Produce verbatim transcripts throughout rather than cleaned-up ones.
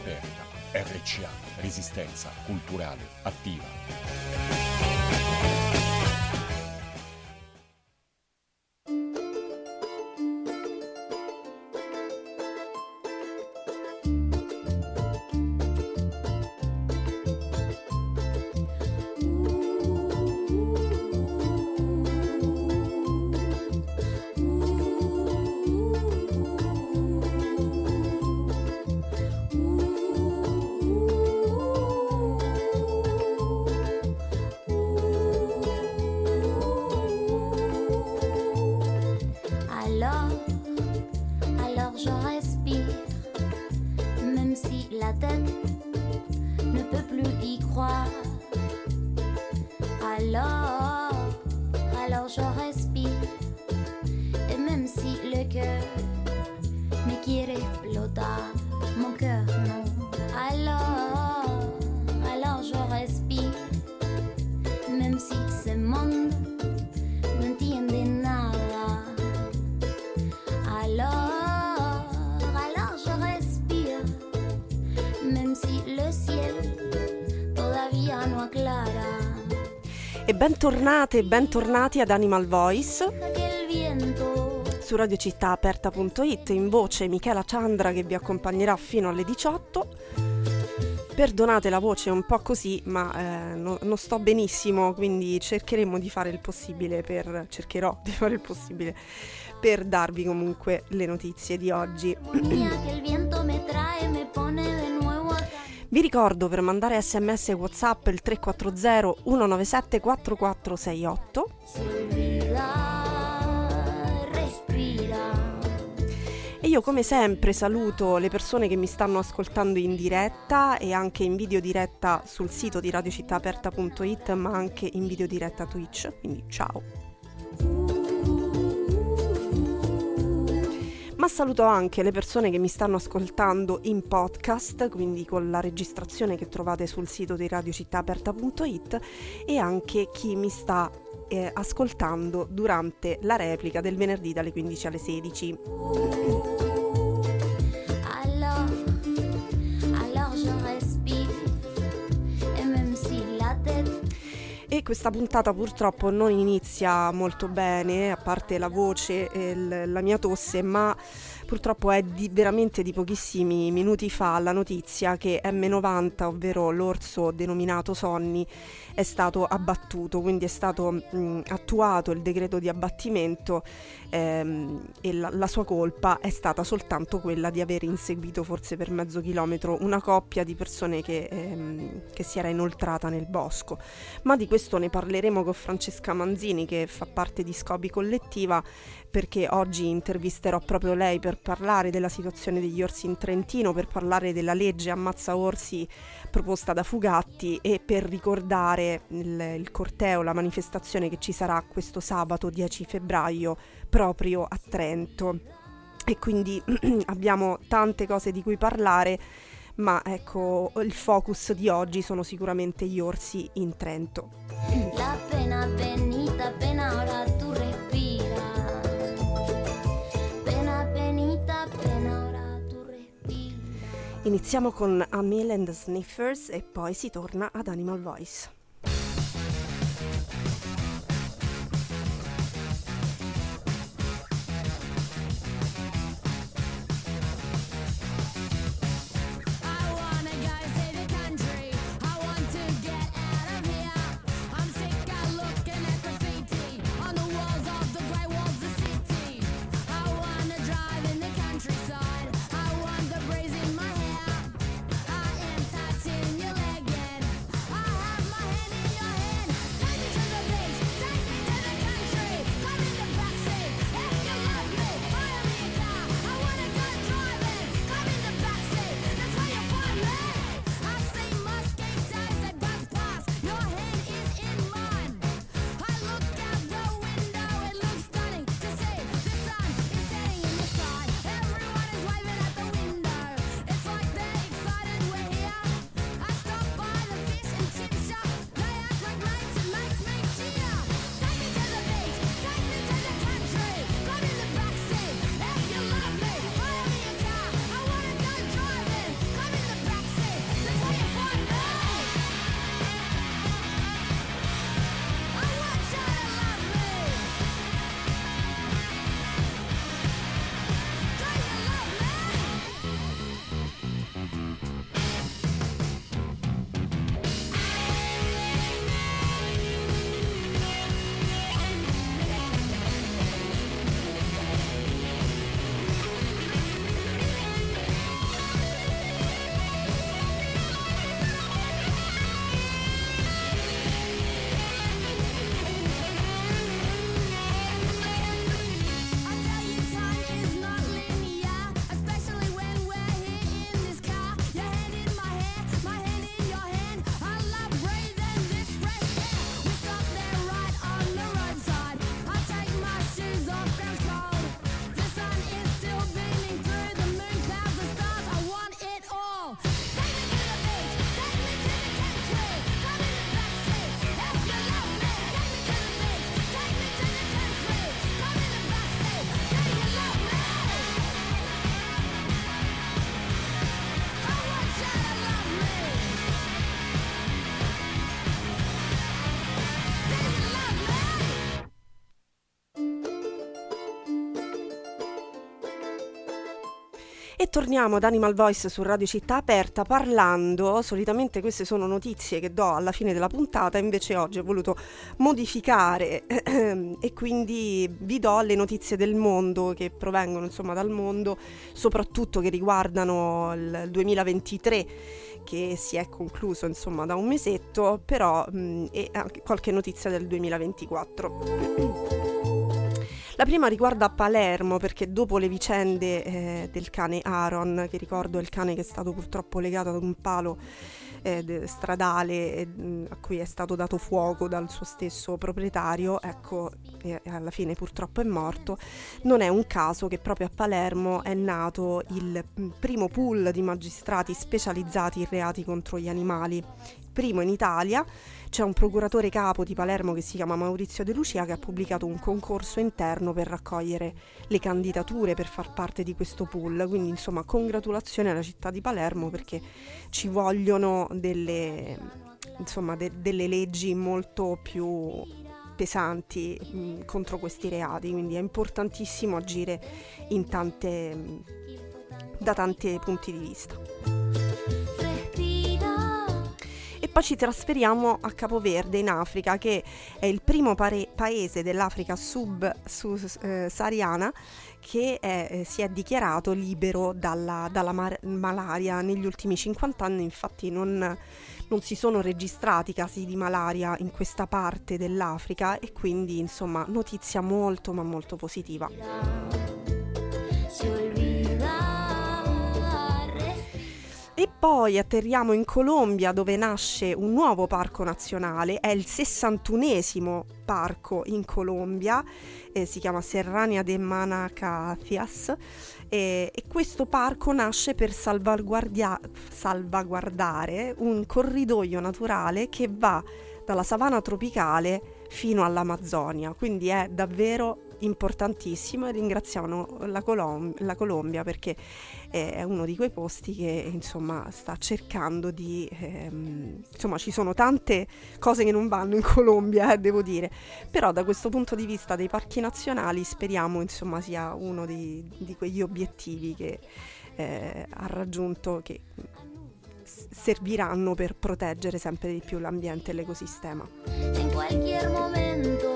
Aperta, R C A, Resistenza Culturale Attiva. E bentornate, bentornati ad Animal Voice su Radio Città Aperta punto it, in voce Michela Ciandra che vi accompagnerà fino alle diciotto. Perdonate la voce un po' così, ma eh, no, non sto benissimo, quindi cercheremo di fare il possibile per cercherò di fare il possibile per darvi comunque le notizie di oggi. Vi ricordo per mandare sms e WhatsApp il tre quattro zero uno nove sette quattro quattro sei otto. E io come sempre saluto le persone che mi stanno ascoltando in diretta e anche in video diretta sul sito di Radio Città Aperta punto it, ma anche in video diretta Twitch, quindi ciao. Ma saluto anche le persone che mi stanno ascoltando in podcast, quindi con la registrazione che trovate sul sito di Radio Città Aperta punto it, e anche chi mi sta eh, ascoltando durante la replica del venerdì dalle quindici alle sedici. E questa puntata purtroppo non inizia molto bene, a parte la voce e l- la mia tosse, ma purtroppo è di, veramente di pochissimi minuti fa la notizia che emme novanta, ovvero l'orso denominato Sonny, è stato abbattuto, quindi è stato mh, attuato il decreto di abbattimento ehm, e la, la sua colpa è stata soltanto quella di aver inseguito forse per mezzo chilometro una coppia di persone che, ehm, che si era inoltrata nel bosco. Ma di questo ne parleremo con Francesca Manzini, che fa parte di Scopi Collettiva, perché oggi intervisterò proprio lei per parlare della situazione degli orsi in Trentino, per parlare della legge ammazza orsi proposta da Fugatti e per ricordare il, il corteo, la manifestazione che ci sarà questo sabato dieci febbraio proprio a Trento. E quindi abbiamo tante cose di cui parlare, ma ecco, il focus di oggi sono sicuramente gli orsi in Trento. La pena penita, pena ora tu respira. Pena penita, pena ora tu respira. Iniziamo con Amel and the Sniffers e poi si torna ad Animal Voice. I am touching your leg and I have my E torniamo ad Animal Voice su Radio Città Aperta parlando, solitamente queste sono notizie che do alla fine della puntata, invece oggi ho voluto modificare e quindi vi do le notizie del mondo che provengono insomma dal mondo, soprattutto che riguardano il duemilaventitré che si è concluso insomma da un mesetto, però mh, e anche qualche notizia del duemilaventiquattro. La prima riguarda Palermo, perché dopo le vicende eh, del cane Aaron, che ricordo è il cane che è stato purtroppo legato ad un palo eh, de- stradale eh, a cui è stato dato fuoco dal suo stesso proprietario, ecco, e alla fine purtroppo è morto, non è un caso che proprio a Palermo è nato il primo pool di magistrati specializzati in reati contro gli animali, primo in Italia. C'è un procuratore capo di Palermo che si chiama Maurizio De Lucia che ha pubblicato un concorso interno per raccogliere le candidature per far parte di questo pool, quindi insomma congratulazioni alla città di Palermo, perché ci vogliono delle, insomma, de- delle leggi molto più pesanti mh, contro questi reati, quindi è importantissimo agire in tante, mh, da tanti punti di vista. E poi ci trasferiamo a Capoverde in Africa, che è il primo pare- paese dell'Africa sub-sahariana che è, eh, si è dichiarato libero dalla, dalla mar- malaria. Negli ultimi cinquanta anni infatti non, non si sono registrati casi di malaria in questa parte dell'Africa, e quindi insomma notizia molto ma molto positiva. E poi atterriamo in Colombia, dove nasce un nuovo parco nazionale, è il sessantunesimo parco in Colombia, eh, si chiama Serrania de Manacacias, eh, e questo parco nasce per salvaguardia- salvaguardare un corridoio naturale che va dalla savana tropicale fino all'Amazzonia, quindi è davvero importantissimo, e ringraziamo la, Colom- la Colombia perché è uno di quei posti che insomma sta cercando di ehm, insomma ci sono tante cose che non vanno in Colombia, eh, devo dire, però da questo punto di vista dei parchi nazionali speriamo insomma sia uno di, di quegli obiettivi che eh, ha raggiunto, che serviranno per proteggere sempre di più l'ambiente e l'ecosistema. En cualquier momento.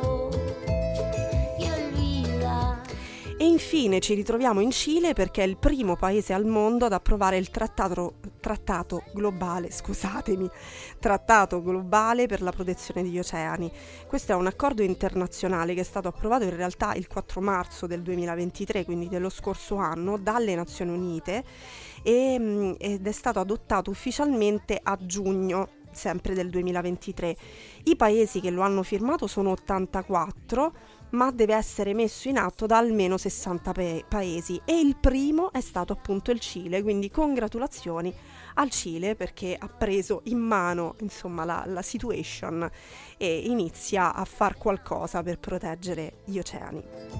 E infine ci ritroviamo in Cile, perché è il primo paese al mondo ad approvare il trattato, trattato globale, scusatemi, trattato globale per la protezione degli oceani. Questo è un accordo internazionale che è stato approvato in realtà il quattro marzo del duemilaventitré, quindi dello scorso anno, dalle Nazioni Unite, e, ed è stato adottato ufficialmente a giugno sempre del duemilaventitré. I paesi che lo hanno firmato sono ottantaquattro, ma deve essere messo in atto da almeno sessanta pa- paesi, e il primo è stato appunto il Cile, quindi congratulazioni al Cile perché ha preso in mano insomma la, la situation e inizia a far qualcosa per proteggere gli oceani.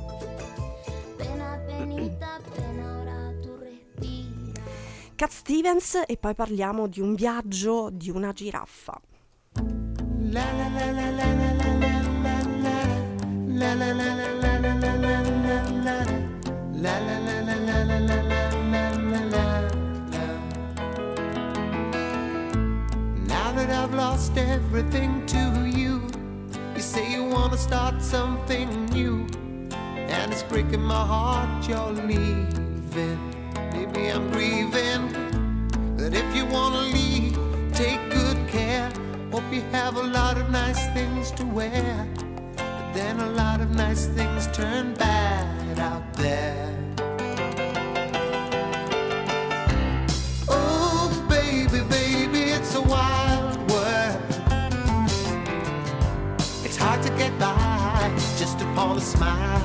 Cat Stevens, e poi parliamo di un viaggio di una giraffa. La la la la la la la la la la la la la la la la la la. Now that I've lost everything to you, you say you wanna start something new, and it's breaking my heart you're leaving. Maybe I'm grieving, but if you wanna leave, take good care. Hope you have a lot of nice things to wear, but then a lot of nice things turn bad out there. Oh baby, baby, it's a wild world. It's hard to get by just upon a smile.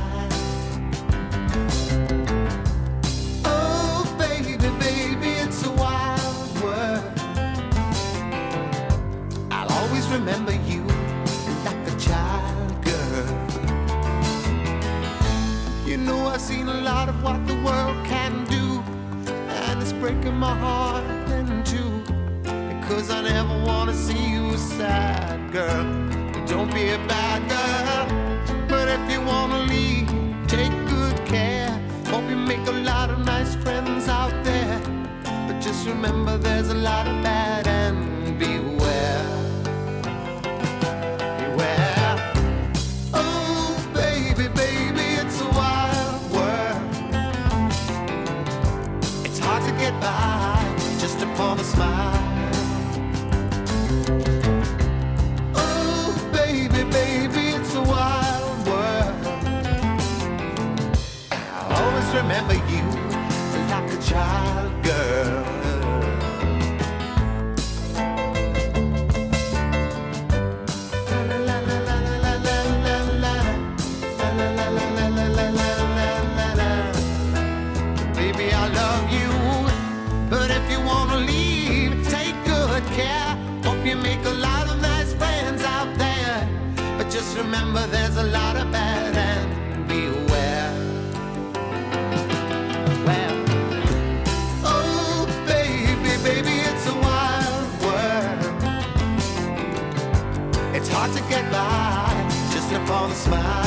Remember you like a child, girl. You know I've seen a lot of what the world can do, and it's breaking my heart in two, because I never wanna see you sad, girl. Don't be a bad girl, but if you wanna leave, take good care. Hope you make a lot of nice friends out there. just remember there's a lot of bad and beware. Beware. Oh, baby, baby, it's a wild world. It's hard to get by just upon a smile. Oh, baby, baby, it's a wild world. I'll always remember you like a child girl. Baby, I love you, but if you wanna leave, take good care. Hope you make a lot of nice friends out there, but just remember there's a lot of bad and beware. Well, oh baby, baby, it's a wild world. It's hard to get by just upon a smile.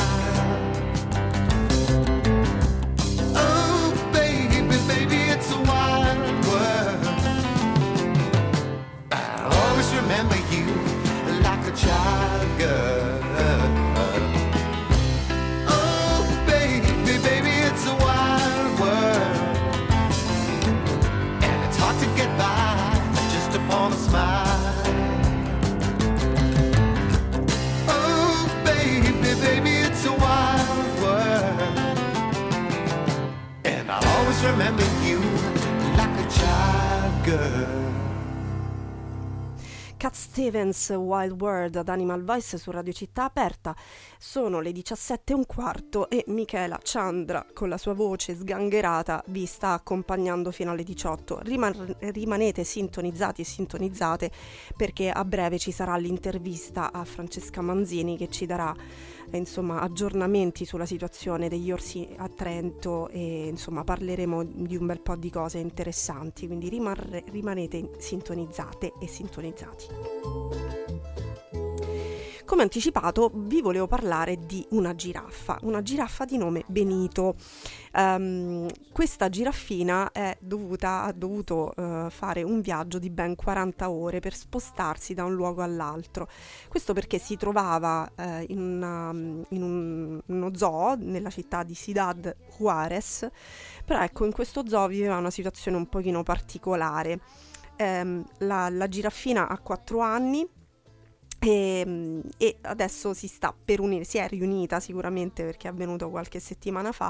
Oh baby, baby, it's a wild world. I always remember you like a child girl. Oh baby, baby, it's a wild world, and it's hard to get by just upon a smile. Oh baby, baby, it's a wild world, and I'll always remember you like a child girl. Cat Stevens, Wild World ad Animal Voice su Radio Città Aperta. Sono le diciassette e un quarto e Michela Ciandra con la sua voce sgangherata vi sta accompagnando fino alle diciotto. Riman- rimanete sintonizzati e sintonizzate perché a breve ci sarà l'intervista a Francesca Manzini che ci darà eh, insomma aggiornamenti sulla situazione degli orsi a Trento e insomma parleremo di un bel po' di cose interessanti, quindi rimarre- rimanete sintonizzate e sintonizzati. Come anticipato vi volevo parlare di una giraffa, una giraffa di nome Benito. Um, questa giraffina è dovuta, ha dovuto uh, fare un viaggio di ben quaranta ore per spostarsi da un luogo all'altro. Questo perché si trovava uh, in, una, in un, uno zoo nella città di Ciudad Juárez, però ecco in questo zoo viveva una situazione un pochino particolare. Um, la, la giraffina ha quattro anni. E, e adesso si sta per unire, si è riunita sicuramente perché è avvenuto qualche settimana fa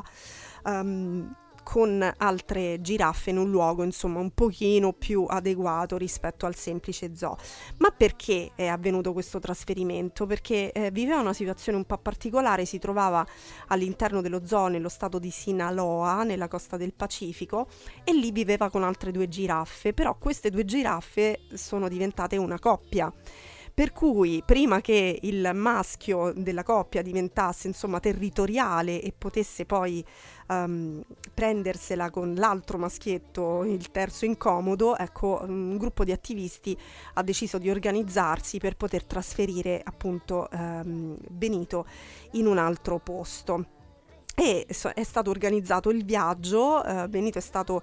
um, con altre giraffe in un luogo insomma un pochino più adeguato rispetto al semplice zoo. Ma perché è avvenuto questo trasferimento? Perché eh, viveva una situazione un po' particolare, si trovava all'interno dello zoo nello stato di Sinaloa, nella costa del Pacifico, e lì viveva con altre due giraffe, però queste due giraffe sono diventate una coppia. Per cui prima che il maschio della coppia diventasse insomma territoriale e potesse poi um, prendersela con l'altro maschietto, il terzo incomodo, ecco un gruppo di attivisti ha deciso di organizzarsi per poter trasferire appunto um, Benito in un altro posto. E è stato organizzato il viaggio, eh, Benito è stato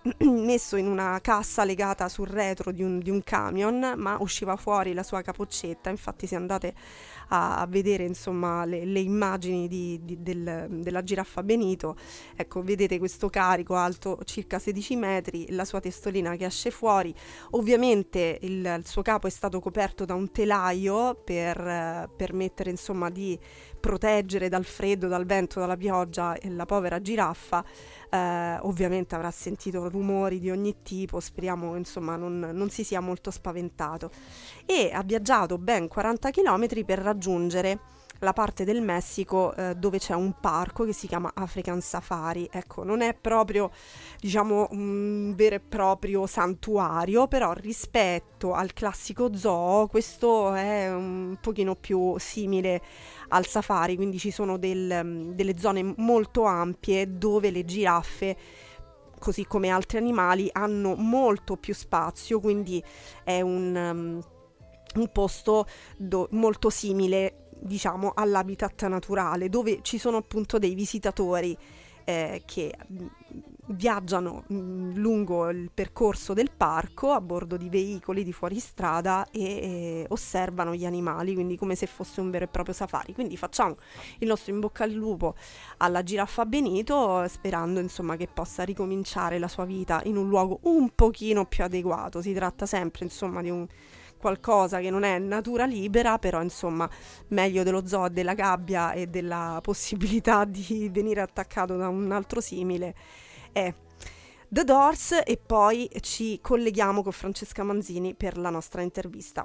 messo in una cassa legata sul retro di un, di un camion, ma usciva fuori la sua capoccetta. Infatti se andate a, a vedere insomma le, le immagini di, di, del, della giraffa Benito, ecco vedete questo carico alto circa sedici metri, la sua testolina che esce fuori. Ovviamente il, il suo capo è stato coperto da un telaio per eh, permettere insomma di proteggere dal freddo, dal vento, dalla pioggia e la povera giraffa. Eh, ovviamente avrà sentito rumori di ogni tipo, speriamo insomma non, non si sia molto spaventato, e ha viaggiato ben quaranta chilometri per raggiungere la parte del Messico eh, dove c'è un parco che si chiama African Safari. Ecco, non è proprio diciamo un vero e proprio santuario, però rispetto al classico zoo questo è un pochino più simile al safari, quindi ci sono del, delle zone molto ampie dove le giraffe, così come altri animali, hanno molto più spazio, quindi è un, um, un posto do- molto simile diciamo all'habitat naturale, dove ci sono appunto dei visitatori eh, che mh, viaggiano mh, lungo il percorso del parco a bordo di veicoli di fuoristrada e, e osservano gli animali, quindi come se fosse un vero e proprio safari. Quindi facciamo il nostro in bocca al lupo alla giraffa Benito, sperando insomma che possa ricominciare la sua vita in un luogo un pochino più adeguato. Si tratta sempre insomma di un qualcosa che non è natura libera, però insomma meglio dello zoo, della gabbia e della possibilità di venire attaccato da un altro simile è The Doors. E poi ci colleghiamo con Francesca Manzini per la nostra intervista.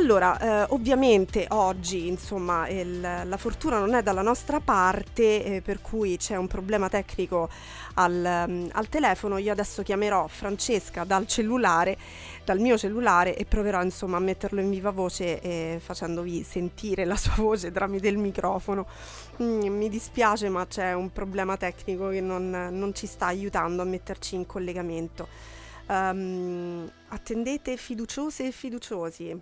Allora, eh, ovviamente oggi, insomma, il, la fortuna non è dalla nostra parte, eh, per cui c'è un problema tecnico al, um, al telefono. Io adesso chiamerò Francesca dal cellulare, dal mio cellulare, e proverò, insomma, a metterlo in viva voce, eh, facendovi sentire la sua voce tramite il microfono. Mm, mi dispiace, ma c'è un problema tecnico che non, non ci sta aiutando a metterci in collegamento. Um, attendete, fiduciose e fiduciosi.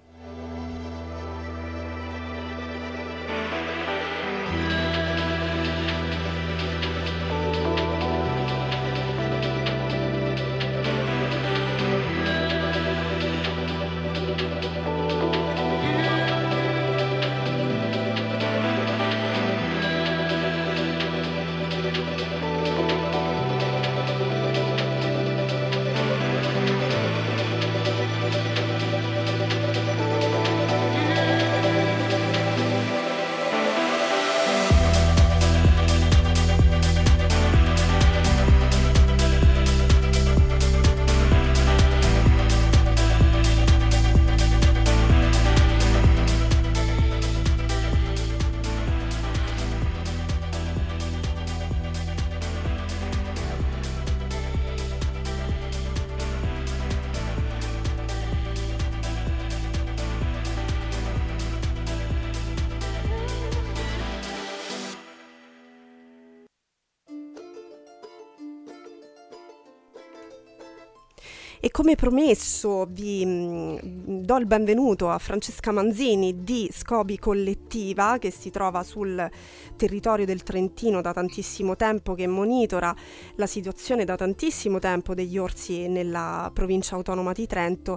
E come promesso vi mh, do il benvenuto a Francesca Manzini di Scobi Collettiva, che si trova sul territorio del Trentino da tantissimo tempo, che monitora la situazione da tantissimo tempo degli orsi nella provincia autonoma di Trento,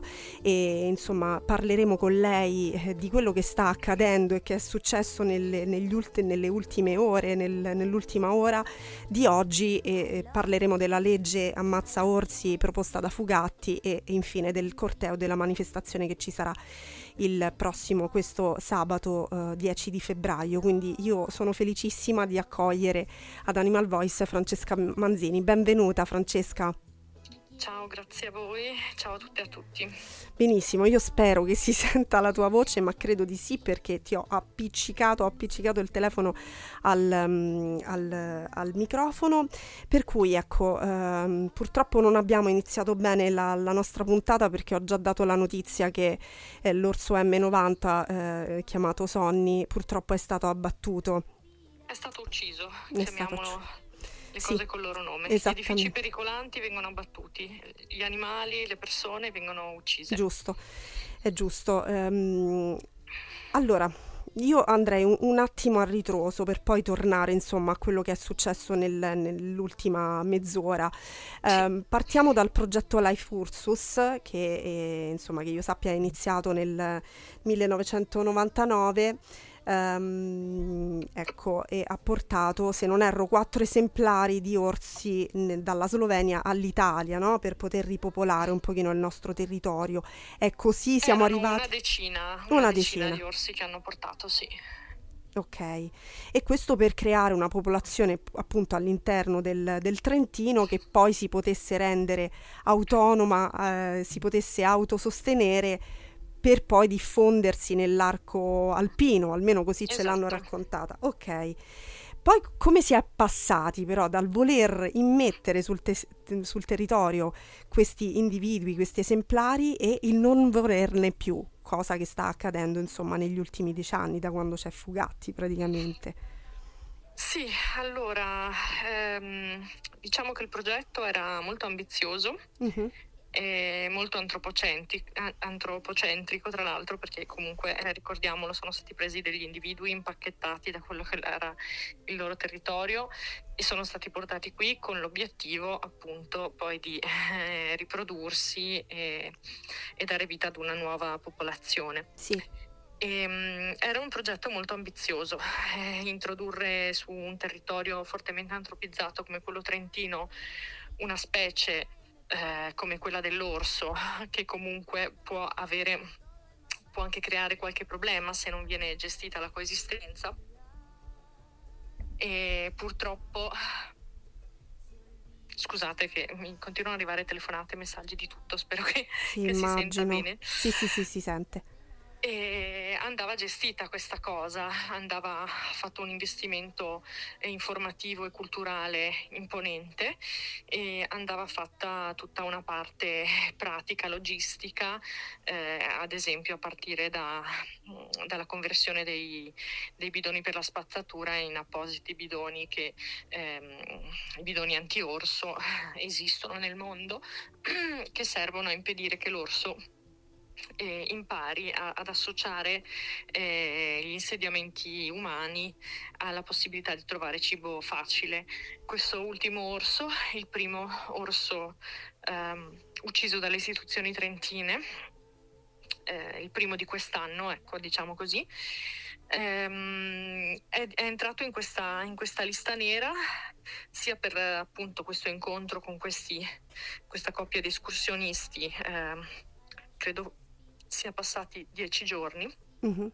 e insomma parleremo con lei eh, di quello che sta accadendo e che è successo nelle, negli ulti, nelle ultime ore, nel, nell'ultima ora di oggi, e, e parleremo della legge ammazza orsi proposta da Fugatti, e infine del corteo della manifestazione che ci sarà il prossimo, questo sabato eh, dieci di febbraio. Quindi io sono felicissima di accogliere ad Animal Voice Francesca Manzini. Benvenuta Francesca. Ciao, grazie a voi, ciao a tutte e a tutti. Benissimo, io spero che si senta la tua voce, ma credo di sì, perché ti ho appiccicato, ho appiccicato il telefono al, um, al, al microfono, per cui ecco, um, purtroppo non abbiamo iniziato bene la, la nostra puntata, perché ho già dato la notizia che eh, l'orso emme novanta, eh, chiamato Sonny, purtroppo è stato abbattuto. È stato ucciso, È chiamiamolo... stato ucciso. Le Sì, cose con il loro nome. Gli edifici pericolanti vengono abbattuti, gli animali, le persone vengono uccise. Giusto, è giusto. Um, allora, io andrei un, un attimo a ritroso per poi tornare, insomma, a quello che è successo nel, nell'ultima mezz'ora. Um, sì. Partiamo dal progetto Life Ursus, che è, insomma, che io sappia è iniziato nel millenovecentonovantanove. Um, ecco, e ha portato, se non erro, quattro esemplari di orsi ne, dalla Slovenia all'Italia, no? Per poter ripopolare un pochino il nostro territorio. E così siamo Erano arrivati una decina, una, una decina. decina di orsi che hanno portato, sì. Ok, e questo per creare una popolazione appunto all'interno del, del Trentino, che poi si potesse rendere autonoma, eh, si potesse autosostenere, per poi diffondersi nell'arco alpino, almeno così Esatto. Ce l'hanno raccontata. Ok. Poi come si è passati però dal voler immettere sul, te- sul territorio questi individui, questi esemplari, e il non volerne più, cosa che sta accadendo insomma negli ultimi dieci anni, da quando c'è Fugatti praticamente. Sì, allora, ehm, diciamo che il progetto era molto ambizioso. Uh-huh. È molto antropocentrico, antropocentrico tra l'altro, perché comunque eh, ricordiamolo, sono stati presi degli individui impacchettati da quello che era il loro territorio e sono stati portati qui con l'obiettivo appunto poi di eh, riprodursi e, e dare vita ad una nuova popolazione. Sì. E, um, era un progetto molto ambizioso, eh, introdurre su un territorio fortemente antropizzato come quello trentino una specie Eh, come quella dell'orso, che comunque può avere, può anche creare qualche problema se non viene gestita la coesistenza. E purtroppo, scusate che mi continuano ad arrivare telefonate, messaggi di tutto, spero che, sì, che si immagino. senta bene. Sì, sì, sì, si sente. E andava gestita questa cosa, andava fatto un investimento informativo e culturale imponente e andava fatta tutta una parte pratica, logistica, eh, ad esempio a partire da, dalla conversione dei, dei bidoni per la spazzatura in appositi bidoni che ehm, i bidoni anti-orso esistono nel mondo che servono a impedire che l'orso Eh, impari a, ad associare eh, gli insediamenti umani alla possibilità di trovare cibo facile. Questo ultimo orso, il primo orso ehm, ucciso dalle istituzioni trentine, eh, il primo di quest'anno, ecco, diciamo così, ehm, è, è entrato in questa, in questa lista nera sia per appunto questo incontro con questi, questa coppia di escursionisti, ehm, credo sia passati dieci giorni, mm-hmm.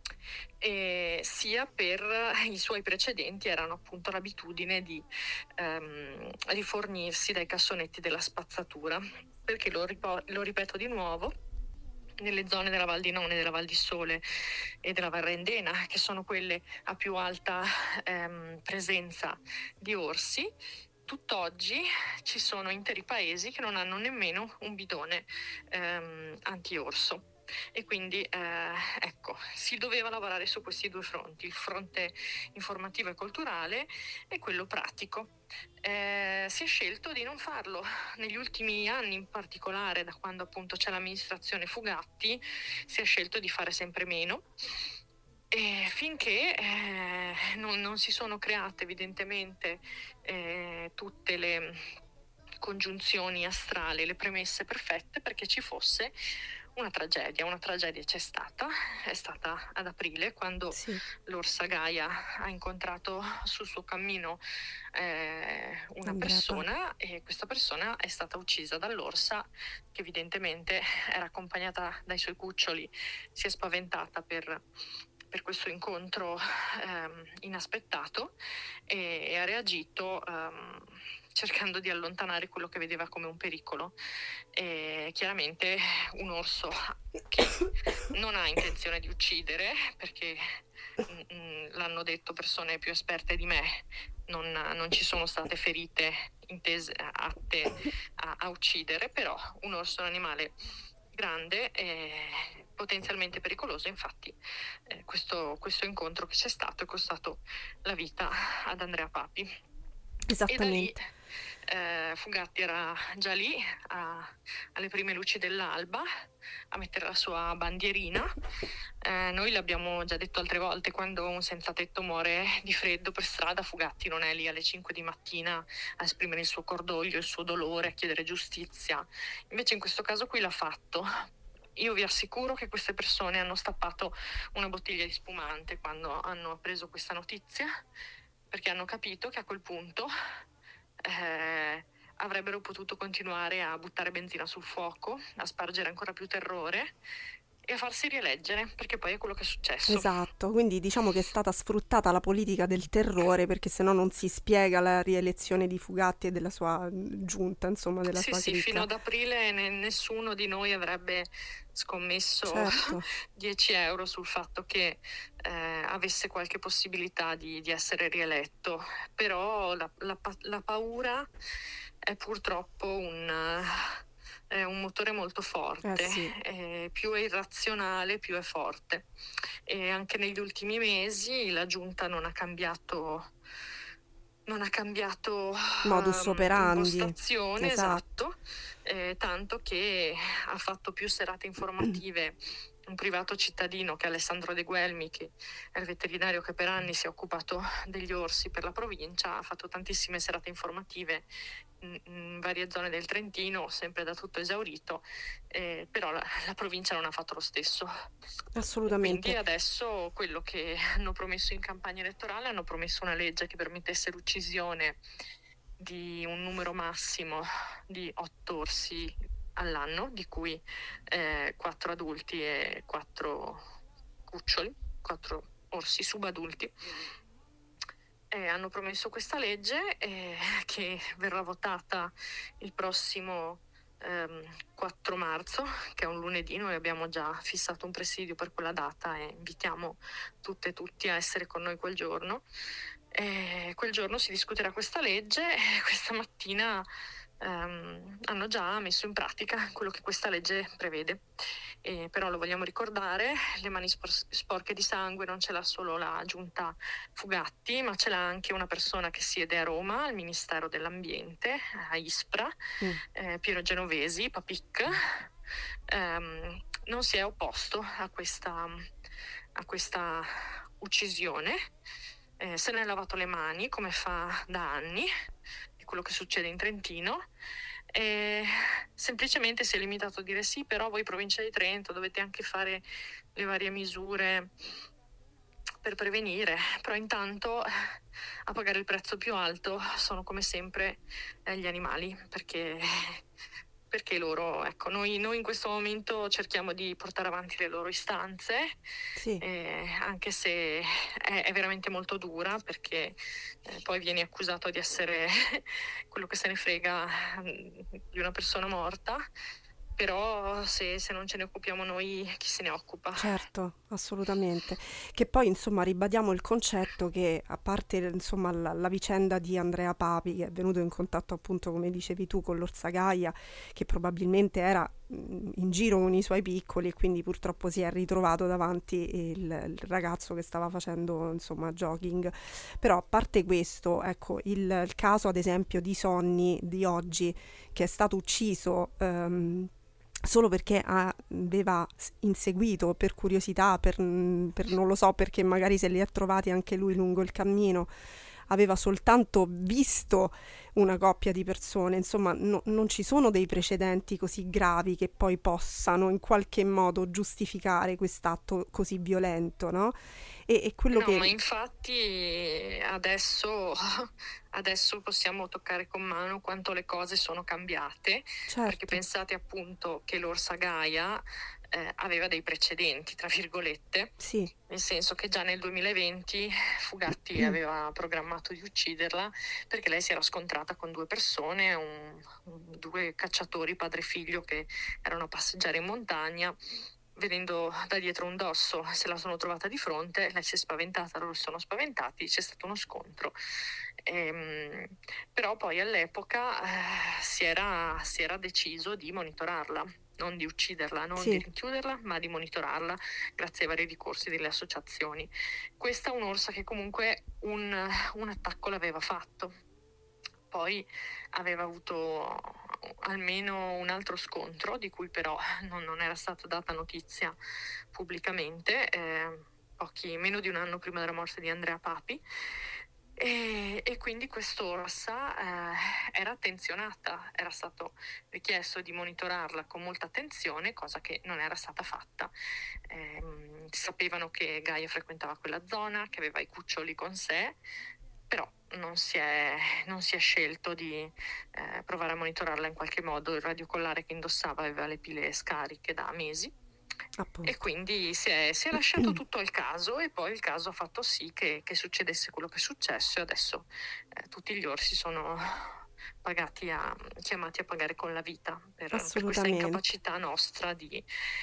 e sia per i suoi precedenti erano appunto l'abitudine di ehm, rifornirsi dai cassonetti della spazzatura, perché lo, ripo- lo ripeto di nuovo, nelle zone della Val di None, della Val di Sole e della Varrendena, che sono quelle a più alta ehm, presenza di orsi, tutt'oggi ci sono interi paesi che non hanno nemmeno un bidone ehm, anti-orso. E quindi eh, ecco, si doveva lavorare su questi due fronti, il fronte informativo e culturale e quello pratico. Eh, si è scelto di non farlo negli ultimi anni, in particolare da quando appunto c'è l'amministrazione Fugatti, si è scelto di fare sempre meno. E finché eh, non, non si sono create evidentemente eh, tutte le congiunzioni astrali, le premesse perfette perché ci fosse una tragedia. Una tragedia c'è stata, è stata ad aprile, quando sì. l'orsa Gaia ha incontrato sul suo cammino eh, una Andrea persona pa. e questa persona è stata uccisa dall'orsa, che evidentemente era accompagnata dai suoi cuccioli, si è spaventata per per questo incontro ehm, inaspettato e, e ha reagito ehm, cercando di allontanare quello che vedeva come un pericolo. E chiaramente un orso che non ha intenzione di uccidere, perché mh, l'hanno detto persone più esperte di me, non, non ci sono state ferite intese, atte a, a uccidere, però un orso è un animale grande e potenzialmente pericoloso. Infatti eh, questo, questo incontro che c'è stato è costato la vita ad Andrea Papi. Esattamente. E da lì eh, Fugatti era già lì a, alle prime luci dell'alba a mettere la sua bandierina. Eh, noi l'abbiamo già detto altre volte, quando un senza tetto muore di freddo per strada, Fugatti non è lì alle cinque di mattina a esprimere il suo cordoglio, il suo dolore, a chiedere giustizia. Invece in questo caso qui l'ha fatto. Io vi assicuro che queste persone hanno stappato una bottiglia di spumante quando hanno appreso questa notizia, perché hanno capito che a quel punto eh, avrebbero potuto continuare a buttare benzina sul fuoco, a spargere ancora più terrore e a farsi rieleggere, perché poi è quello che è successo. Esatto, quindi diciamo che è stata sfruttata la politica del terrore, perché sennò non si spiega la rielezione di Fugatti e della sua giunta, insomma, della sì, sua sì, cricca. Fino ad aprile ne- nessuno di noi avrebbe scommesso certo. dieci euro sul fatto che eh, avesse qualche possibilità di, di essere rieletto, però la, la, la paura è purtroppo un... è un motore molto forte, eh sì. eh, più è irrazionale più è forte, e anche negli ultimi mesi la giunta non ha cambiato non ha cambiato modus operandi, um, impostazione, esatto, esatto eh, tanto che ha fatto più serate informative un privato cittadino, che è Alessandro De Guelmi, che è il veterinario che per anni si è occupato degli orsi per la provincia, ha fatto tantissime serate informative in, in varie zone del Trentino, sempre da tutto esaurito, eh, però la, la provincia non ha fatto lo stesso. Assolutamente. Quindi adesso quello che hanno promesso in campagna elettorale, hanno promesso una legge che permettesse l'uccisione di un numero massimo di otto orsi all'anno, di cui eh, quattro adulti e quattro cuccioli, quattro orsi subadulti. E hanno promesso questa legge eh, che verrà votata il prossimo ehm, quattro marzo, che è un lunedì. Noi abbiamo già fissato un presidio per quella data e invitiamo tutte e tutti a essere con noi quel giorno. E quel giorno si discuterà questa legge e questa mattina ehm, hanno già messo in pratica quello che questa legge prevede. E però lo vogliamo ricordare, le mani spor- sporche di sangue non ce l'ha solo la giunta Fugatti, ma ce l'ha anche una persona che siede a Roma, al Ministero dell'Ambiente, a Ispra, mm. eh, Piero Genovesi, Papic, ehm, non si è opposto a questa, a questa uccisione, eh, se ne è lavato le mani come fa da anni, è quello che succede in Trentino. E semplicemente si è limitato a dire sì, però voi provincia di Trento dovete anche fare le varie misure per prevenire, però intanto a pagare il prezzo più alto sono come sempre eh, gli animali, perché perché loro, ecco, noi, noi in questo momento cerchiamo di portare avanti le loro istanze, sì. eh, anche se è, è veramente molto dura, perché eh, poi vieni accusato di essere quello che se ne frega di una persona morta, però se, se non ce ne occupiamo noi, chi se ne occupa? Certo, assolutamente. Che poi insomma ribadiamo il concetto che, a parte insomma la, la vicenda di Andrea Papi, che è venuto in contatto appunto, come dicevi tu, con l'Orsagaia, che probabilmente era mh, in giro con i suoi piccoli e quindi purtroppo si è ritrovato davanti il, il ragazzo che stava facendo insomma jogging. Però a parte questo, ecco, il, il caso ad esempio di Sonny di oggi, che è stato ucciso um, solo perché aveva inseguito per curiosità, per, per non lo so, perché magari se li ha trovati anche lui lungo il cammino, aveva soltanto visto una coppia di persone, insomma no, non ci sono dei precedenti così gravi che poi possano in qualche modo giustificare quest'atto così violento, no? E, e quello no, che... ma infatti adesso, adesso possiamo toccare con mano quanto le cose sono cambiate, certo. Perché pensate appunto che l'Orsagaia eh, aveva dei precedenti, tra virgolette, sì. Nel senso che già nel duemilaventi Fugatti mm. aveva programmato di ucciderla, perché lei si era scontrata con due persone, un, un, due cacciatori padre e figlio che erano a passeggiare in montagna. Vedendo da dietro un dosso, se la sono trovata di fronte, lei si è spaventata, loro si sono spaventati, c'è stato uno scontro. Ehm, però poi all'epoca eh, si, era, si era deciso di monitorarla, non di ucciderla, non sì. di rinchiuderla, ma di monitorarla, grazie ai vari ricorsi delle associazioni. Questa è un'orsa che comunque un, un attacco l'aveva fatto. Poi aveva avuto almeno un altro scontro, di cui però non, non era stata data notizia pubblicamente, eh, pochi, meno di un anno prima della morte di Andrea Papi, e, e quindi quest'orsa eh, era attenzionata, era stato richiesto di monitorarla con molta attenzione, cosa che non era stata fatta. Eh, sapevano che Gaia frequentava quella zona, che aveva i cuccioli con sé, però non si è, non si è scelto di eh, provare a monitorarla in qualche modo. Il radiocollare che indossava aveva le pile scariche da mesi. Appunto. E quindi si è, si è lasciato tutto al caso, e poi il caso ha fatto sì che, che succedesse quello che è successo, e adesso eh, tutti gli orsi sono pagati a, chiamati a pagare con la vita per, per questa incapacità nostra di,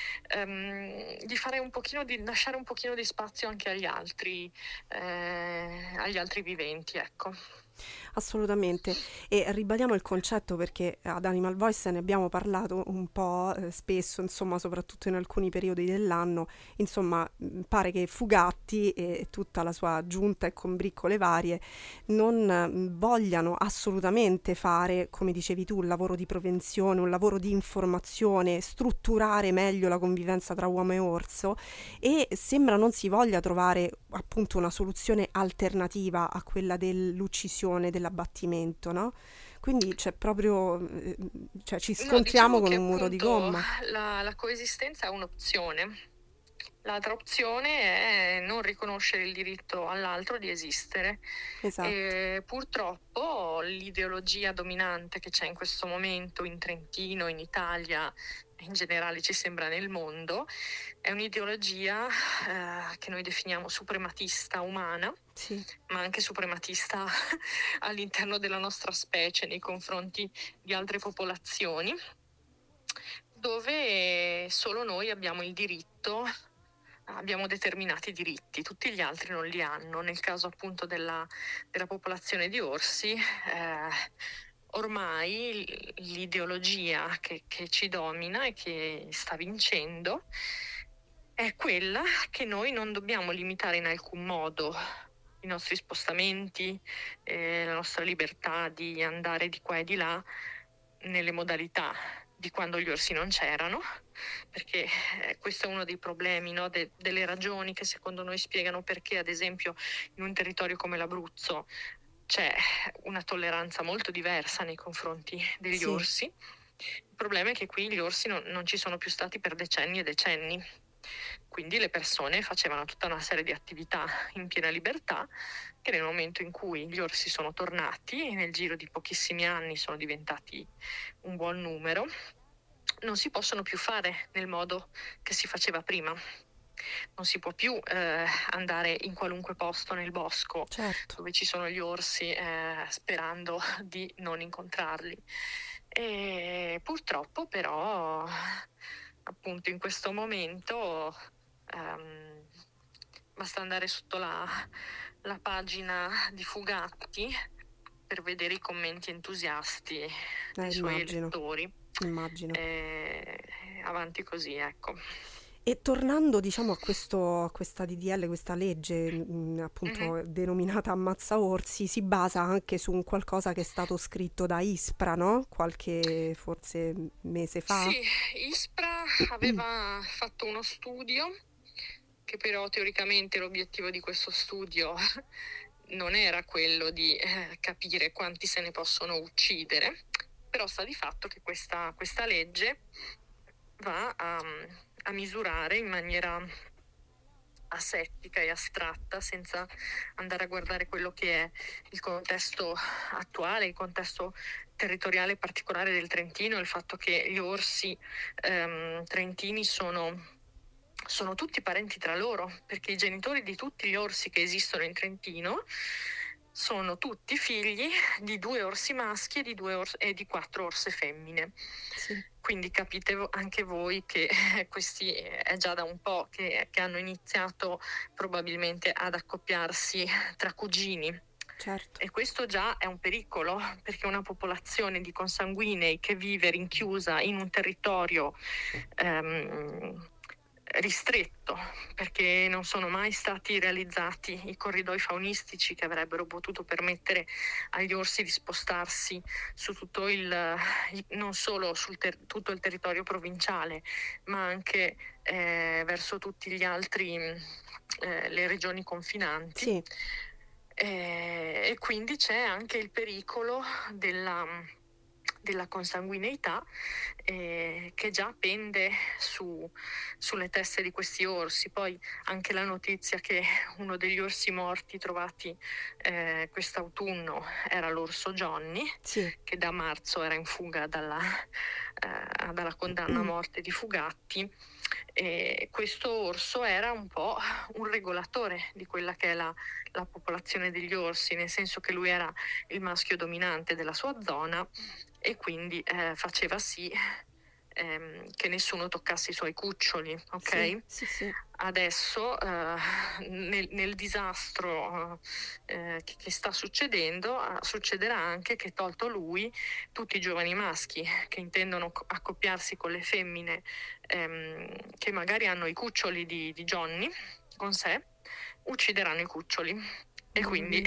um, di fare un pochino, di lasciare un pochino di spazio anche agli altri, eh, agli altri viventi, ecco. Assolutamente, e ribadiamo il concetto, perché ad Animal Voice ne abbiamo parlato un po' eh, spesso, insomma, soprattutto in alcuni periodi dell'anno. Insomma, pare che Fugatti e tutta la sua giunta e combriccole varie non vogliano assolutamente fare, come dicevi tu, un lavoro di prevenzione, un lavoro di informazione, strutturare meglio la convivenza tra uomo e orso, e sembra non si voglia trovare appunto una soluzione alternativa a quella dell'uccisione, dell'abbattimento, no? Quindi c'è proprio, cioè ci scontriamo no, diciamo con un muro di gomma. La, la coesistenza è un'opzione. L'altra opzione è non riconoscere il diritto all'altro di esistere. Esatto. E purtroppo l'ideologia dominante che c'è in questo momento in Trentino, in Italia, in generale ci sembra nel mondo, è un'ideologia eh, che noi definiamo suprematista umana, sì. ma anche suprematista all'interno della nostra specie nei confronti di altre popolazioni. dove solo noi abbiamo il diritto, abbiamo determinati diritti, tutti gli altri non li hanno. Nel caso appunto della, della popolazione di orsi, eh, ormai l'ideologia che, che ci domina e che sta vincendo è quella che noi non dobbiamo limitare in alcun modo i nostri spostamenti, eh, la nostra libertà di andare di qua e di là nelle modalità di quando gli orsi non c'erano, perché eh, questo è uno dei problemi, no? De- delle ragioni che secondo noi spiegano perché, ad esempio, in un territorio come l'Abruzzo c'è una tolleranza molto diversa nei confronti degli Sì. orsi. Il problema è che qui gli orsi non, non ci sono più stati per decenni e decenni, quindi le persone facevano tutta una serie di attività in piena libertà che nel momento in cui gli orsi sono tornati, e nel giro di pochissimi anni sono diventati un buon numero, non si possono più fare nel modo che si faceva prima. Non si può più eh, andare in qualunque posto nel bosco, Certo. dove ci sono gli orsi, eh, sperando di non incontrarli. E purtroppo però, appunto, in questo momento ehm, basta andare sotto la, la pagina di Fugatti per vedere i commenti entusiasti dei Eh, suoi immagino. lettori. Immagino. E avanti così, ecco. E tornando, diciamo, a questo, a questa D D L, questa legge, mh, appunto Mhm. denominata Ammazza Orsi, si basa anche su un qualcosa che è stato scritto da Ispra, no? Qualche forse mese fa? Sì, Ispra aveva fatto uno studio, che però teoricamente l'obiettivo di questo studio non era quello di eh, capire quanti se ne possono uccidere, però sta di fatto che questa, questa legge va a, a misurare in maniera asettica e astratta, senza andare a guardare quello che è il contesto attuale, il contesto territoriale particolare del Trentino, il fatto che gli orsi ehm, trentini sono, sono tutti parenti tra loro, perché i genitori di tutti gli orsi che esistono in Trentino sono tutti figli di due orsi maschi e di, due ors- e di quattro orse femmine. Sì. Quindi capite vo- anche voi che questi è già da un po' che, che hanno iniziato probabilmente ad accoppiarsi tra cugini. Certo. E questo già è un pericolo, perché una popolazione di consanguinei che vive rinchiusa in un territorio ehm, ristretto, perché non sono mai stati realizzati i corridoi faunistici che avrebbero potuto permettere agli orsi di spostarsi su tutto il, non solo sul ter- tutto il territorio provinciale, ma anche eh, verso tutti gli altri eh, le regioni confinanti. Sì. Eh, e quindi c'è anche il pericolo della, della consanguineità eh, che già pende su, sulle teste di questi orsi. Poi anche la notizia che uno degli orsi morti trovati eh, quest'autunno era l'orso Johnny, Sì. che da marzo era in fuga dalla, eh, dalla condanna a morte di Fugatti. E questo orso era un po' un regolatore di quella che è la, la popolazione degli orsi, nel senso che lui era il maschio dominante della sua zona e quindi eh, faceva sì ehm, che nessuno toccasse i suoi cuccioli, ok? Sì, sì, sì. Adesso eh, nel, nel disastro eh, che, che sta succedendo eh, succederà anche che, tolto lui, tutti i giovani maschi che intendono co- accoppiarsi con le femmine ehm, che magari hanno i cuccioli di, di Johnny con sé, uccideranno i cuccioli. E quindi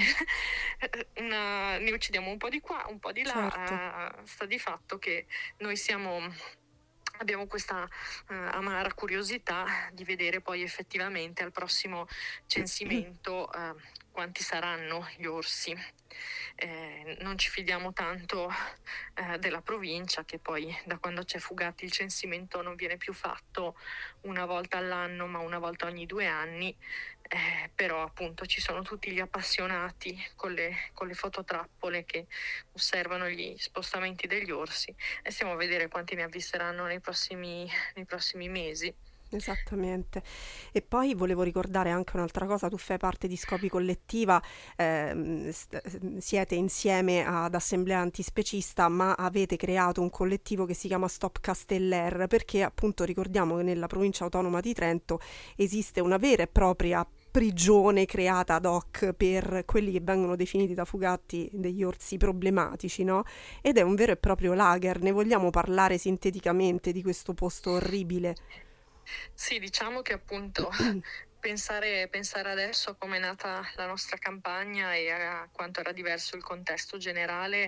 una, ne uccidiamo un po' di qua, un po' di là. Certo. Eh, sta di fatto che noi siamo, abbiamo questa eh, amara curiosità di vedere poi effettivamente al prossimo censimento eh, quanti saranno gli orsi. Eh, non ci fidiamo tanto eh, della provincia, che poi da quando c'è Fugatti il censimento non viene più fatto una volta all'anno ma una volta ogni due anni. Eh, però appunto ci sono tutti gli appassionati con le, con le fototrappole che osservano gli spostamenti degli orsi e stiamo a vedere quanti ne avvisteranno nei prossimi, nei prossimi mesi. Esattamente. E poi volevo ricordare anche un'altra cosa: tu fai parte di Scopi Collettiva, ehm, st- siete insieme ad Assemblea Antispecista, ma avete creato un collettivo che si chiama Stop Casteller, perché appunto ricordiamo che nella provincia autonoma di Trento esiste una vera e propria prigione creata ad hoc per quelli che vengono definiti da Fugatti degli orsi problematici, no? Ed è un vero e proprio lager. Ne vogliamo parlare sinteticamente di questo posto orribile? Sì, diciamo che appunto pensare, pensare adesso a come è nata la nostra campagna e a quanto era diverso il contesto generale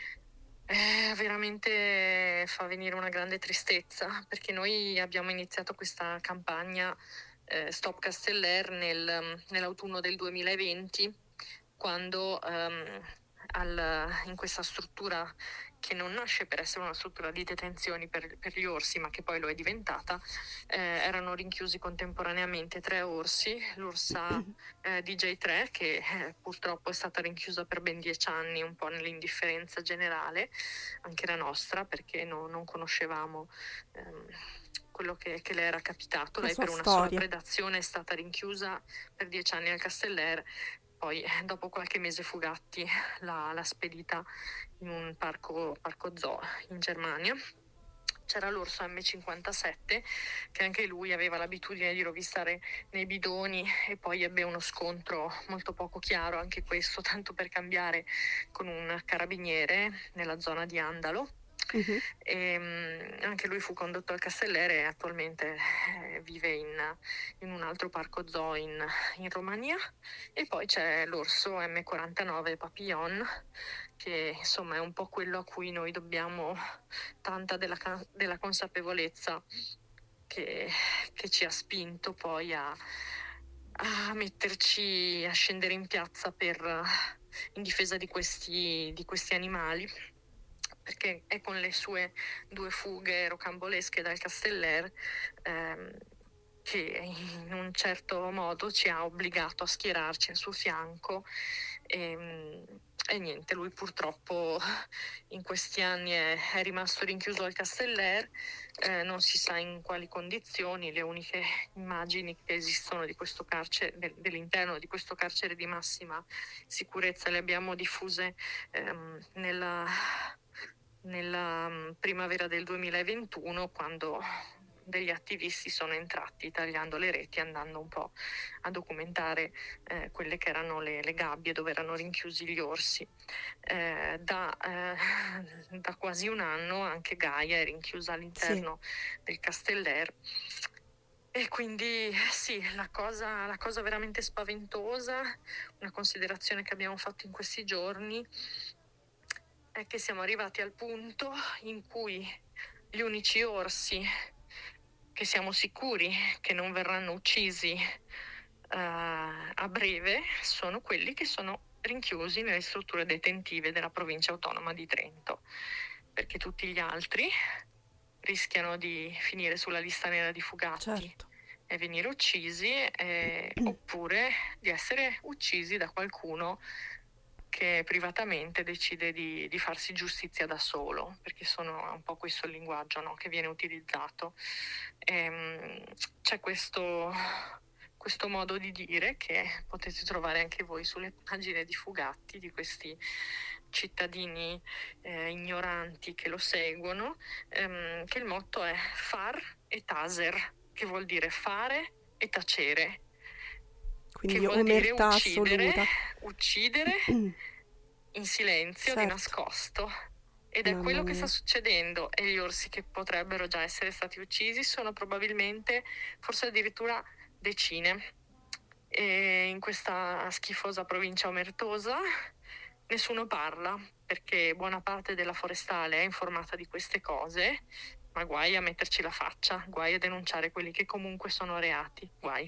eh, veramente fa venire una grande tristezza, perché noi abbiamo iniziato questa campagna eh, Stop Casteller nel, nell'autunno del duemilaventi, quando ehm, al, in questa struttura che non nasce per essere una struttura di detenzioni per, per gli orsi, ma che poi lo è diventata, eh, erano rinchiusi contemporaneamente tre orsi, l'orsa eh, D J tre, che eh, purtroppo è stata rinchiusa per ben dieci anni, un po' nell'indifferenza generale, anche la nostra, perché no, non conoscevamo ehm, quello che, che le era capitato. La Lei sua per una storia. sola predazione è stata rinchiusa per dieci anni al Casteller. Poi dopo qualche mese Fugatti l'ha, l'ha spedita in un parco, parco zoo in Germania. C'era l'orso M cinquantasette, che anche lui aveva l'abitudine di rovistare nei bidoni, e poi ebbe uno scontro molto poco chiaro, anche questo tanto per cambiare, con un carabiniere nella zona di Andalo. Uh-huh. E, um, anche lui fu condotto al Casteller e attualmente eh, vive in, in un altro parco zoo in, in Romania. E poi c'è l'orso M quarantanove Papillon, che insomma è un po' quello a cui noi dobbiamo tanta della, della consapevolezza che, che ci ha spinto poi a, a metterci, a scendere in piazza per, in difesa di questi, di questi animali, perché è con le sue due fughe rocambolesche dal Casteller ehm, che in un certo modo ci ha obbligato a schierarci al suo fianco. E, e niente, lui purtroppo in questi anni è, è rimasto rinchiuso al Casteller, eh, non si sa in quali condizioni. Le uniche immagini che esistono di questo carcere, de, dell'interno di questo carcere di massima sicurezza, le abbiamo diffuse ehm, nella nella primavera del duemilaventuno, quando degli attivisti sono entrati tagliando le reti, andando un po' a documentare eh, quelle che erano le, le gabbie dove erano rinchiusi gli orsi. Eh, da, eh, da quasi un anno anche Gaia è rinchiusa all'interno sì. del Casteller. E quindi sì, la cosa, la cosa veramente spaventosa, una considerazione che abbiamo fatto in questi giorni, è che siamo arrivati al punto in cui gli unici orsi che siamo sicuri che non verranno uccisi uh, a breve sono quelli che sono rinchiusi nelle strutture detentive della provincia autonoma di Trento, perché tutti gli altri rischiano di finire sulla lista nera di Fugatti, certo. e venire uccisi, eh, oppure di essere uccisi da qualcuno che privatamente decide di, di farsi giustizia da solo, perché sono un po' questo il linguaggio, no, che viene utilizzato. Ehm, c'è questo, questo modo di dire che potete trovare anche voi sulle pagine di Fugatti, di questi cittadini eh, ignoranti che lo seguono, ehm, che il motto è far e taser, che vuol dire fare e tacere. Quindi che vuol dire uccidere, assoluta. uccidere in silenzio, certo. di nascosto. Ed è Mamma quello mia. Che sta succedendo, e gli orsi che potrebbero già essere stati uccisi sono probabilmente, forse addirittura decine. E in questa schifosa provincia omertosa nessuno parla, perché buona parte della forestale è informata di queste cose, ma guai a metterci la faccia, guai a denunciare quelli che comunque sono reati, guai.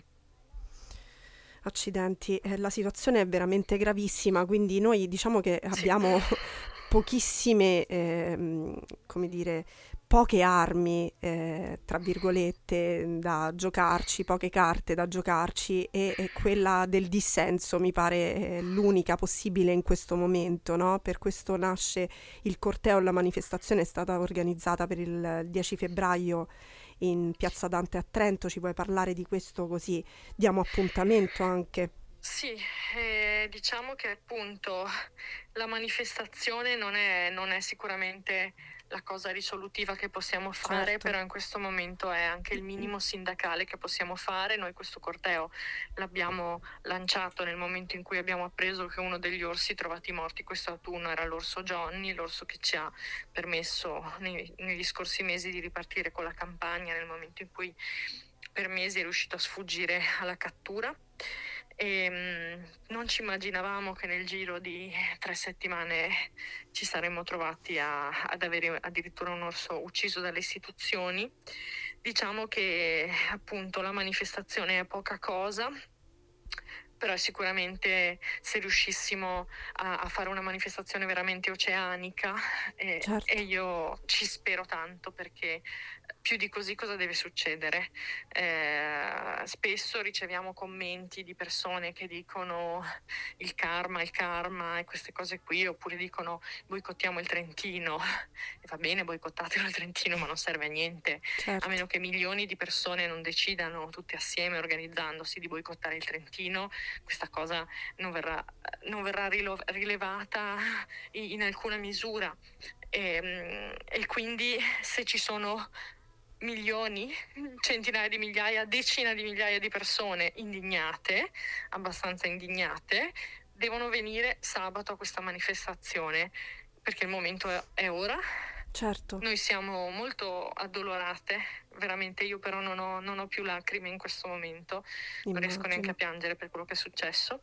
Accidenti, eh, la situazione è veramente gravissima, quindi noi diciamo che abbiamo sì. pochissime eh, come dire, poche armi, eh, tra virgolette, da giocarci, poche carte da giocarci, e, e quella del dissenso mi pare eh, l'unica possibile in questo momento, no? Per questo nasce il corteo, la manifestazione è stata organizzata per il dieci febbraio in Piazza Dante a Trento. Ci puoi parlare di questo, così diamo appuntamento anche? Sì, eh, diciamo che appunto la manifestazione non è, non è sicuramente la cosa risolutiva che possiamo fare, Certo. però in questo momento è anche il minimo sindacale che possiamo fare. Noi questo corteo l'abbiamo lanciato nel momento in cui abbiamo appreso che uno degli orsi trovati morti questo autunno era l'orso Johnny, l'orso che ci ha permesso nei, negli scorsi mesi di ripartire con la campagna, nel momento in cui per mesi è riuscito a sfuggire alla cattura. E mh, non ci immaginavamo che nel giro di tre settimane ci saremmo trovati a, ad avere addirittura un orso ucciso dalle istituzioni. Diciamo che appunto la manifestazione è poca cosa, però sicuramente se riuscissimo a, a fare una manifestazione veramente oceanica, eh, Certo. e io ci spero tanto, perché più di così cosa deve succedere? Eh, spesso riceviamo commenti di persone che dicono il karma, il karma e queste cose qui, oppure dicono boicottiamo il Trentino. E va bene, boicottatelo il Trentino, ma non serve a niente, Certo. a meno che milioni di persone non decidano tutti assieme, organizzandosi, di boicottare il Trentino. Questa cosa non verrà, non verrà rilo- rilevata in, in alcuna misura. E, e quindi se ci sono milioni, centinaia di migliaia, decine di migliaia di persone indignate, abbastanza indignate, devono venire sabato a questa manifestazione, perché il momento è, è ora. Certo. Noi siamo molto addolorate, veramente. Io però non ho, non ho più lacrime in questo momento, non riesco Immagino. neanche a piangere per quello che è successo.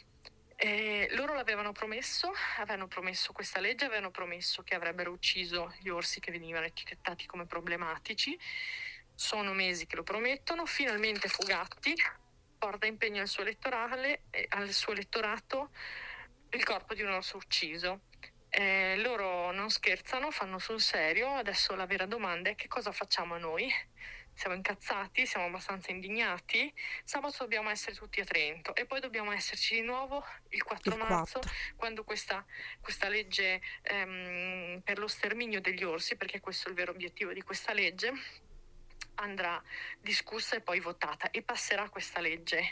E loro l'avevano promesso, avevano promesso questa legge, avevano promesso che avrebbero ucciso gli orsi che venivano etichettati come problematici. Sono mesi che lo promettono. Finalmente Fugatti porta impegno al suo elettorale, eh, al suo elettorato, il corpo di un orso ucciso. Eh, loro non scherzano, fanno sul serio. Adesso la vera domanda è: che cosa facciamo noi? Siamo incazzati, siamo abbastanza indignati. Sabato dobbiamo essere tutti a Trento e poi dobbiamo esserci di nuovo il quattro Il marzo, quattro. quando questa, questa legge ehm, per lo sterminio degli orsi, perché questo è il vero obiettivo di questa legge, andrà discussa e poi votata, e passerà questa legge.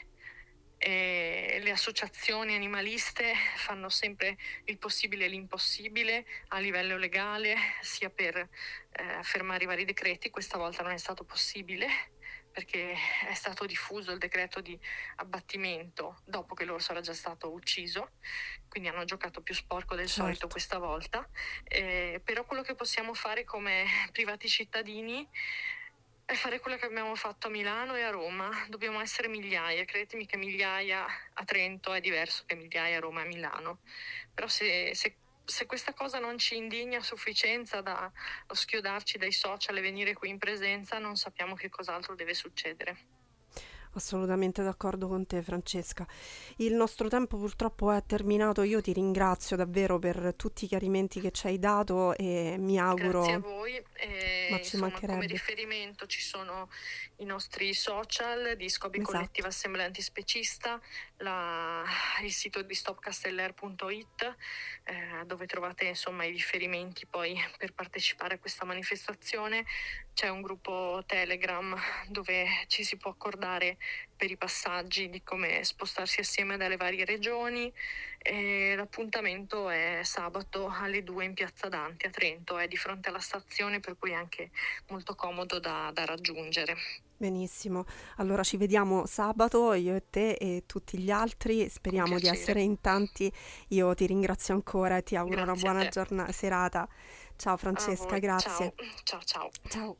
E le associazioni animaliste fanno sempre il possibile e l'impossibile a livello legale, sia per eh, fermare i vari decreti. Questa volta non è stato possibile, perché è stato diffuso il decreto di abbattimento dopo che l'orso era già stato ucciso, quindi hanno giocato più sporco del Certo. solito questa volta. Eh, però quello che possiamo fare come privati cittadini è fare quello che abbiamo fatto a Milano e a Roma. Dobbiamo essere migliaia, credetemi che migliaia a Trento è diverso che migliaia a Roma e a Milano. Però se, se, se questa cosa non ci indigna a sufficienza da schiodarci dai social e venire qui in presenza, non sappiamo che cos'altro deve succedere. Assolutamente d'accordo con te, Francesca. Il nostro tempo purtroppo è terminato. Io ti ringrazio davvero per tutti i chiarimenti che ci hai dato e mi auguro... Grazie a voi. E, Ma ci insomma, come mancherebbe. riferimento ci sono i nostri social di Scopi Esatto. Collettiva Assemblea Antispecista, la, il sito di stop casteller punto it, eh, dove trovate insomma i riferimenti poi per partecipare a questa manifestazione. C'è un gruppo Telegram dove ci si può accordare per i passaggi di come spostarsi assieme dalle varie regioni. E l'appuntamento è sabato alle due in Piazza Dante a Trento, è di fronte alla stazione, per cui è anche molto comodo da, da raggiungere. Benissimo, allora ci vediamo sabato, io e te e tutti gli altri, speriamo di piacere. essere in tanti. Io ti ringrazio ancora e ti auguro Grazie una a buona te. giornata, serata. Ciao A Francesca, voi. grazie. Ciao, ciao, ciao. Ciao.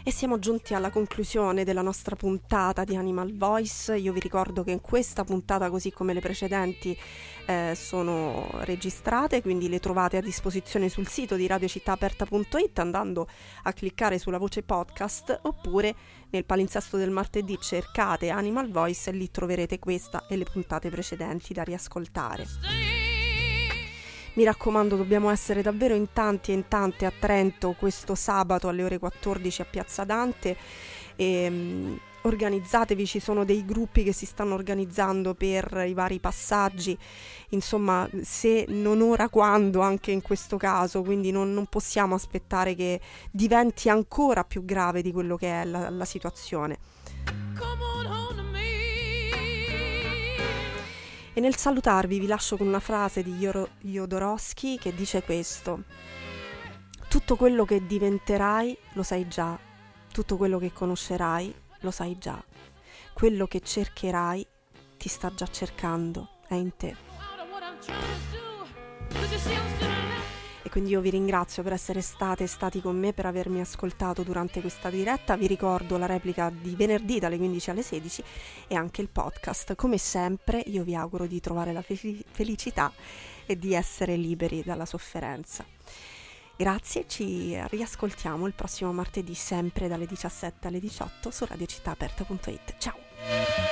E siamo giunti alla conclusione della nostra puntata di Animal Voice. Io vi ricordo che in questa puntata, così come le precedenti, eh, sono registrate, quindi le trovate a disposizione sul sito di radio città aperta punto it andando a cliccare sulla voce podcast, oppure nel palinsesto del martedì cercate Animal Voice e lì troverete questa e le puntate precedenti da riascoltare. Mi raccomando, dobbiamo essere davvero in tanti e in tante a Trento questo sabato alle ore quattordici a Piazza Dante. E, um, organizzatevi, ci sono dei gruppi che si stanno organizzando per i vari passaggi, insomma, se non ora quando anche in questo caso, quindi non, non possiamo aspettare che diventi ancora più grave di quello che è la, la situazione. E nel salutarvi vi lascio con una frase di Jodorowsky che dice questo: tutto quello che diventerai lo sai già, tutto quello che conoscerai lo sai già, quello che cercherai ti sta già cercando, è in te. E quindi io vi ringrazio per essere state e stati con me, per avermi ascoltato durante questa diretta. Vi ricordo la replica di venerdì dalle quindici alle sedici e anche il podcast. Come sempre io vi auguro di trovare la fel- felicità e di essere liberi dalla sofferenza. Grazie, ci riascoltiamo il prossimo martedì sempre dalle diciassette alle diciotto su radio città aperta punto it. Ciao!